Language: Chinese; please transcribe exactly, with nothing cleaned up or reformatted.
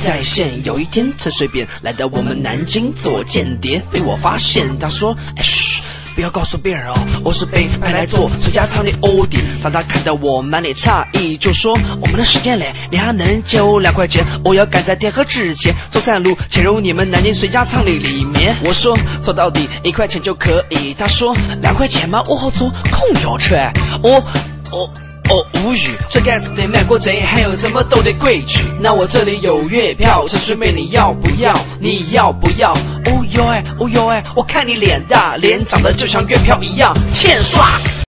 在线。有一天陈水扁来到我们南京做间谍，被我发现，他说哎嘘，不要告诉别人哦，我是被派来做水家厂的欧弟。当他看到我满脸诧异，就说我们的时间嘞，你还能就两块钱，我要赶在天黑之前从山路潜入你们南京水家厂的里面。我说说到底一块钱就可以，他说两块钱吗？我好做空调车，我我。哦，无语，这该死的卖国贼还有这么多的规矩。那我这里有月票，陈水扁你要不要？你要不要？哦哟哎，哦哟哎，我看你脸大，脸长得就像月票一样欠刷。